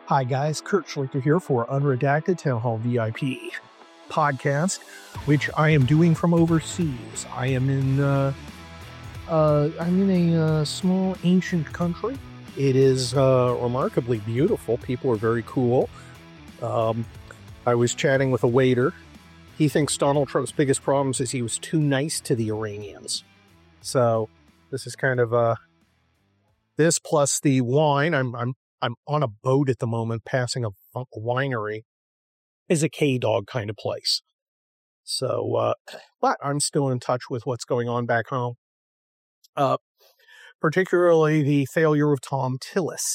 Hi guys, Kurt Schlichter here for Unredacted Town Hall VIP podcast, which I am doing from overseas. I am in a small ancient country. It is remarkably beautiful. People are very cool. I was chatting with a waiter. He thinks Donald Trump's biggest problems is he was too nice to the Iranians. So this is kind of this plus the wine. I'm on a boat at the moment passing a winery. Is a K-Dog kind of place. So, but I'm still in touch with what's going on back home. Particularly the failure of Thom Tillis.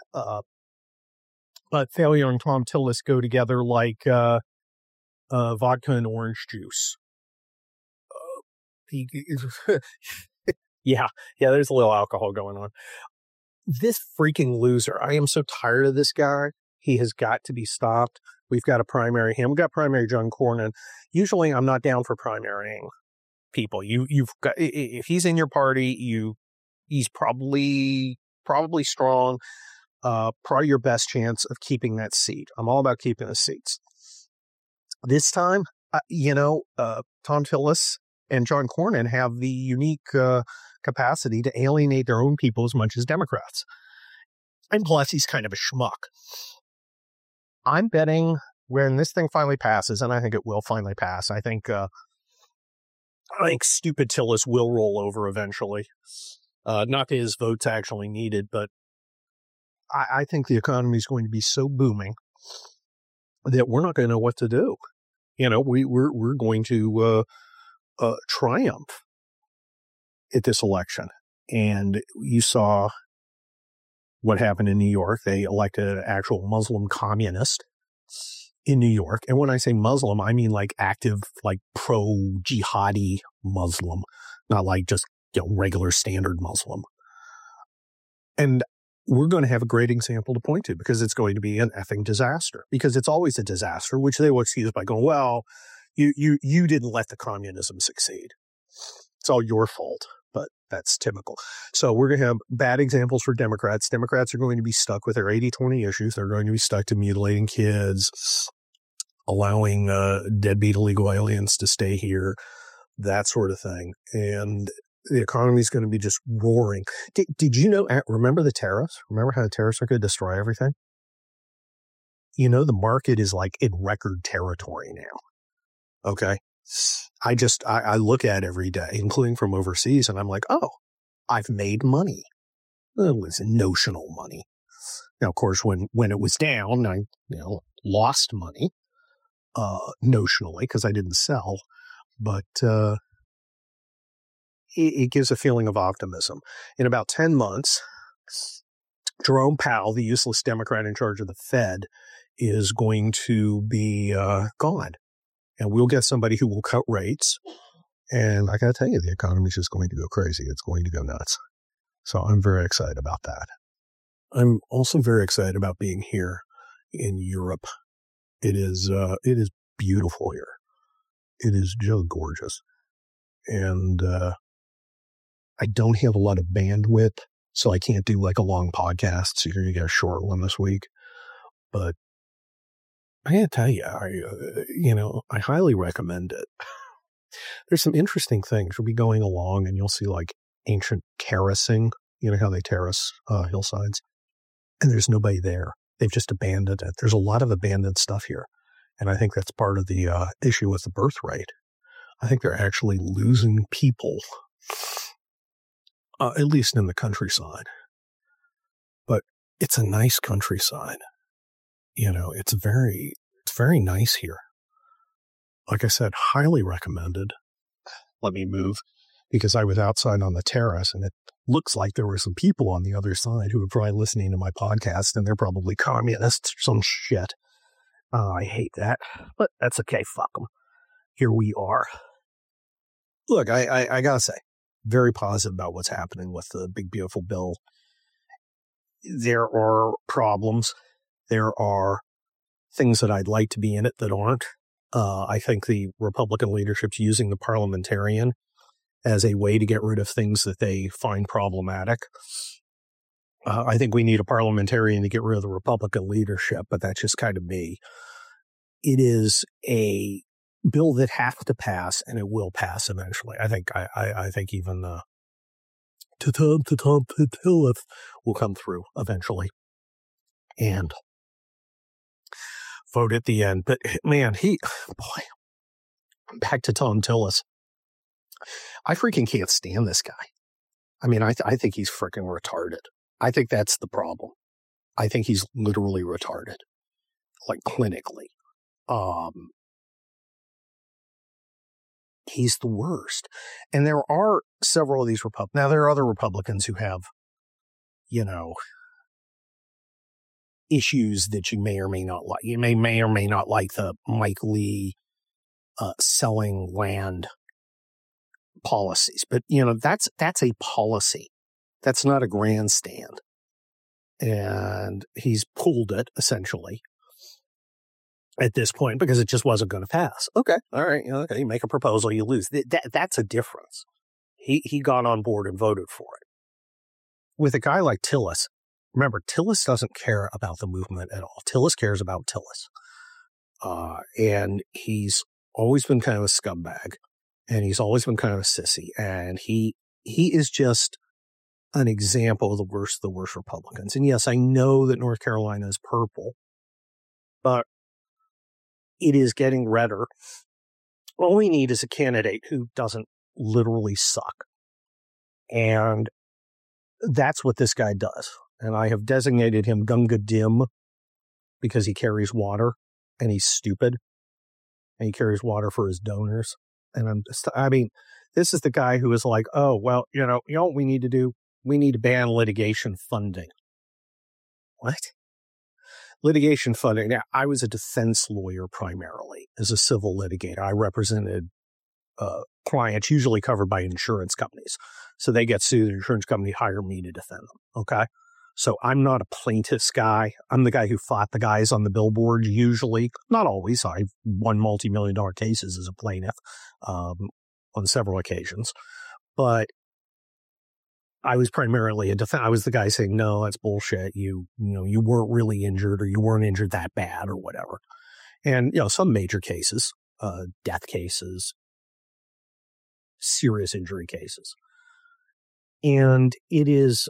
But failure and Thom Tillis go together like vodka and orange juice. Yeah, there's a little alcohol going on. This freaking loser. I am so tired of this guy. He has got to be stopped. We've got to primary him. We've got primary John Cornyn. Usually I'm not down for primarying people. You've got, if he's in your party, he's probably strong. Probably your best chance of keeping that seat. I'm all about keeping the seats. This time, Thom Tillis and John Cornyn have the unique capacity to alienate their own people as much as Democrats. And plus, he's kind of a schmuck. I'm betting when this thing finally passes, and I think it will finally pass, I think stupid Tillis will roll over eventually. Not that his vote's actually needed, but I think the economy is going to be so booming that we're not going to know what to do. We're going to triumph at this election. And you saw what happened in New York. They elected an actual Muslim communist in New York. And when I say Muslim, I mean like active, like pro-jihadi Muslim, not like just regular standard Muslim. And we're going to have a great example to point to because it's going to be an effing disaster, because it's always a disaster, which they will excuse by going, well, you didn't let the communism succeed. It's all your fault, but that's typical. So we're going to have bad examples for Democrats. Democrats are going to be stuck with their 80-20 issues. They're going to be stuck to mutilating kids, allowing deadbeat illegal aliens to stay here, that sort of thing. And the economy is going to be just roaring. Did you know, remember the tariffs? Remember how the tariffs are going to destroy everything? The market is like in record territory now. Okay. I look at it every day, including from overseas, and I'm like, oh, I've made money. It was notional money. Now, of course, when it was down, I, lost money, notionally because I didn't sell, but, it gives a feeling of optimism. In about 10 months, Jerome Powell, the useless Democrat in charge of the Fed, is going to be gone. And we'll get somebody who will cut rates. And I got to tell you, the economy is just going to go crazy. It's going to go nuts. So I'm very excited about that. I'm also very excited about being here in Europe. It is beautiful here. It is just gorgeous. And I don't have a lot of bandwidth, so I can't do like a long podcast. So you're going to get a short one this week. But I gotta tell you, I highly recommend it. There's some interesting things. You'll be going along and you'll see like ancient terracing, how they terrace hillsides. And there's nobody there. They've just abandoned it. There's a lot of abandoned stuff here. And I think that's part of the issue with the birth rate. I think they're actually losing people, at least in the countryside. But it's a nice countryside. It's very nice here. Like I said, highly recommended. Let me move because I was outside on the terrace and it looks like there were some people on the other side who were probably listening to my podcast and they're probably communists or some shit. I hate that, but that's okay. Fuck them. Here we are. Look, I gotta say, very positive about what's happening with the big, beautiful bill. There are problems. There are things that I'd like to be in it that aren't. I think the Republican leadership's using the parliamentarian as a way to get rid of things that they find problematic. I think we need a parliamentarian to get rid of the Republican leadership, but that's just kind of me. It is a bill that has to pass, and it will pass eventually. I think even Tom Tillis will come through eventually and vote at the end. But man, back to Tom Tillis. I freaking can't stand this guy. I mean, I think he's freaking retarded. I think that's the problem. I think he's literally retarded, like clinically. He's the worst. And there are several of these Republicans. Now, there are other Republicans who have, issues that you may or may not like. You may or may not like the Mike Lee selling land policies. But, that's a policy. That's not a grandstand. And he's pulled it, essentially, at this point, because it just wasn't going to pass. Okay, all right, okay, you make a proposal, you lose. That's a difference. He got on board and voted for it. With a guy like Tillis, remember, Tillis doesn't care about the movement at all. Tillis cares about Tillis. And he's always been kind of a scumbag, and he's always been kind of a sissy, and he is just an example of the worst Republicans. And yes, I know that North Carolina is purple, but it is getting redder. All we need is a candidate who doesn't literally suck. And that's what this guy does. And I have designated him Gunga Dim because he carries water and he's stupid and he carries water for his donors. And this is the guy who is like, oh, well, you know what we need to do? We need to ban litigation funding. What? Litigation funding. Now, I was a defense lawyer primarily as a civil litigator. I represented clients usually covered by insurance companies. So they get sued, the insurance company hire me to defend them. Okay. So I'm not a plaintiff's guy. I'm the guy who fought the guys on the billboard usually. Not always. I've won multi-million-dollar cases as a plaintiff on several occasions. But I was primarily I was the guy saying, no, that's bullshit. You weren't really injured, or you weren't injured that bad or whatever. And, some major cases, death cases, serious injury cases. And it is,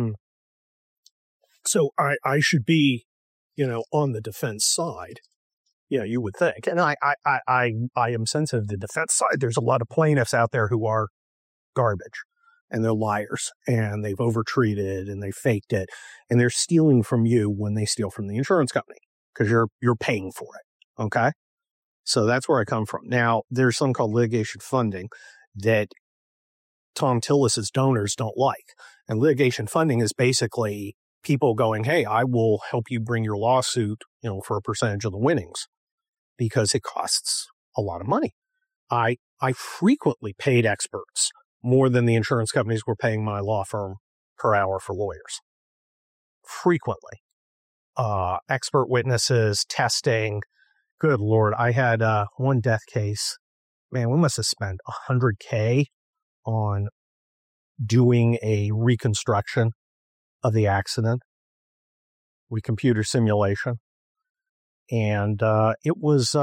so I should be, on the defense side. Yeah, you would think. And I am sensitive to the defense side. There's a lot of plaintiffs out there who are garbage. And they're liars, and they've overtreated, and they faked it, and they're stealing from you when they steal from the insurance company because you're paying for it. Okay, so that's where I come from. Now, there's something called litigation funding that Tom Tillis's donors don't like, and litigation funding is basically people going, "Hey, I will help you bring your lawsuit, for a percentage of the winnings," because it costs a lot of money. I frequently paid experts more than the insurance companies were paying my law firm per hour for lawyers. Frequently. Expert witnesses, testing. Good Lord. I had one death case. Man, we must have spent $100K on doing a reconstruction of the accident with computer simulation. And it was...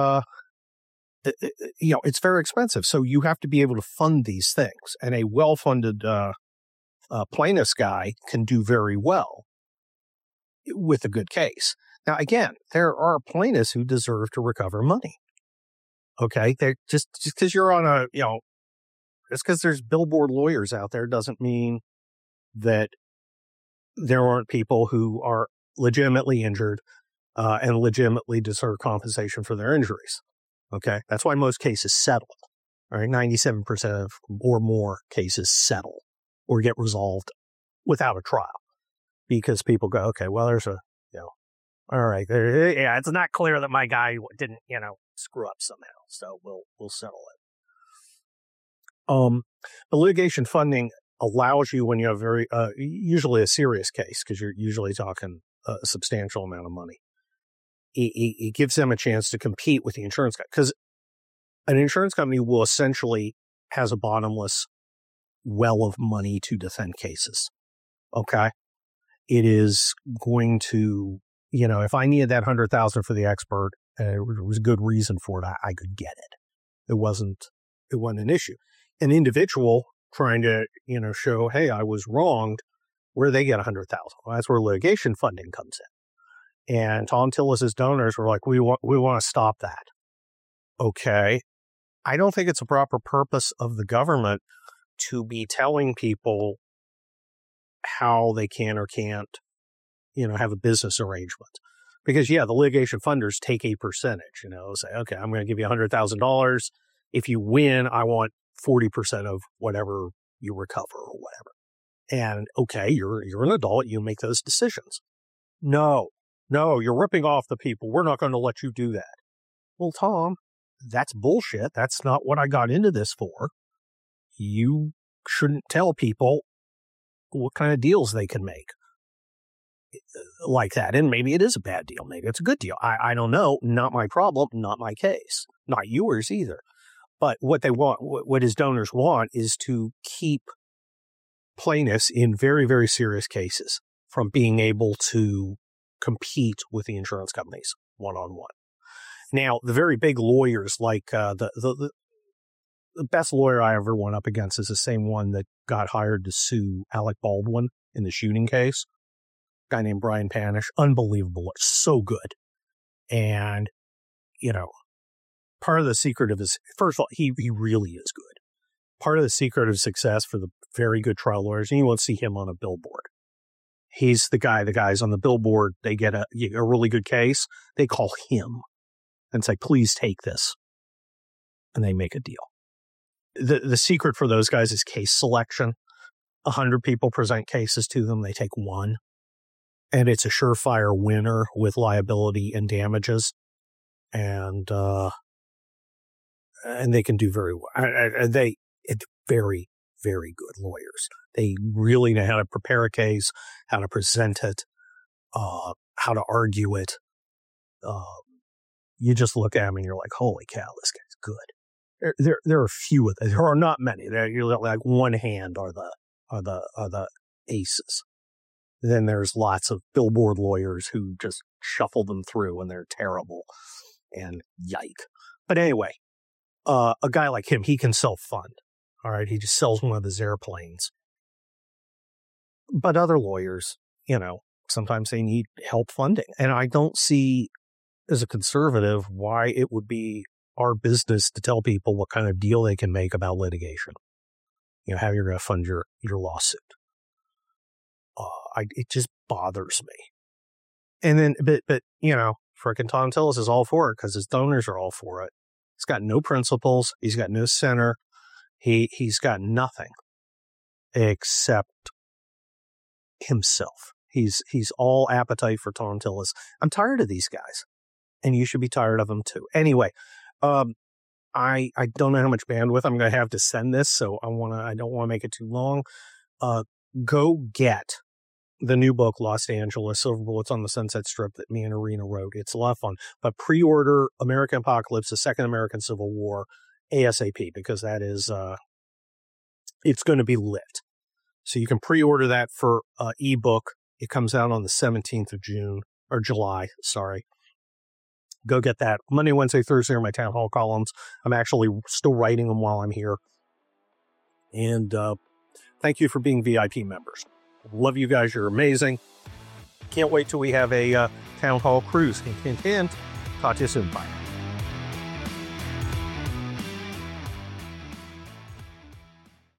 it's very expensive. So you have to be able to fund these things. And a well-funded plaintiff's guy can do very well with a good case. Now, again, there are plaintiffs who deserve to recover money. Okay? They're just because you're on just because there's billboard lawyers out there doesn't mean that there aren't people who are legitimately injured and legitimately deserve compensation for their injuries. Okay, that's why most cases settle. All right, 97% of or more cases settle or get resolved without a trial because people go, okay, well, there's all right, it's not clear that my guy didn't, screw up somehow, so we'll settle it. The litigation funding allows you when you have usually a serious case because you're usually talking a substantial amount of money. It gives them a chance to compete with the insurance company because an insurance company will essentially has a bottomless well of money to defend cases. Okay. it is going to, if I needed that $100,000 for the expert, there was a good reason for it. I could get it. It wasn't an issue. An individual trying to, show, hey, I was wronged, where do they get $100,000? Well, that's where litigation funding comes in. And Thom Tillis's donors were like, we want to stop that. Okay. I don't think it's a proper purpose of the government to be telling people how they can or can't, have a business arrangement. Because, the litigation funders take a percentage, say, okay, I'm going to give you $100,000. If you win, I want 40% of whatever you recover or whatever. And, okay, you're an adult, you make those decisions. No, you're ripping off the people. We're not going to let you do that. Well, Tom, that's bullshit. That's not what I got into this for. You shouldn't tell people what kind of deals they can make like that. And maybe it is a bad deal. Maybe it's a good deal. I don't know. Not my problem. Not my case. Not yours either. But what they want, what his donors want, is to keep plaintiffs in very, very serious cases from being able to compete with the insurance companies one-on-one. Now, the very big lawyers, like the best lawyer I ever went up against is the same one that got hired to sue Alec Baldwin in the shooting case. A guy named Brian Panish. Unbelievable. So good. And, part of the secret of his, first of all, he really is good. Part of the secret of success for the very good trial lawyers, and you won't see him on a billboard. He's the guys on the billboard, they get a really good case, they call him and say, please take this. And they make a deal. The secret for those guys is case selection. 100 people present cases to them, they take one. And it's a surefire winner with liability and damages. And they can do very well. It's very, very good lawyers. They really know how to prepare a case, how to present it, how to argue it. You just look at them and you're like, holy cow, this guy's good. There are few of them. There are not many. You're like one hand are the aces. Then there's lots of billboard lawyers who just shuffle them through and they're terrible and yike. But anyway, a guy like him, he can self-fund. All right. He just sells one of his airplanes. But other lawyers, sometimes they need help funding. And I don't see, as a conservative, why it would be our business to tell people what kind of deal they can make about litigation. How you're going to fund your lawsuit. It just bothers me. And then, but frickin' Thom Tillis is all for it because his donors are all for it. He's got no principles. He's got no center. He's got nothing except himself. He's all appetite for Thom Tillis. I'm tired of these guys, and you should be tired of them too. Anyway, I don't know how much bandwidth I'm going to have to send this, so I don't want to make it too long. Go get the new book, Lost Angeles, Silver Bullets on the Sunset Strip, that me and Arena wrote. It's a lot of fun. But pre-order American Apocalypse, the Second American Civil War, ASAP, because that is, it's going to be lit. So you can pre-order that for ebook. It comes out on the 17th of July. Go get that. Monday, Wednesday, Thursday are my town hall columns. I'm actually still writing them while I'm here. And thank you for being VIP members. Love you guys. You're amazing. Can't wait till we have a town hall cruise. Hint, hint, hint. Talk to you soon. Bye.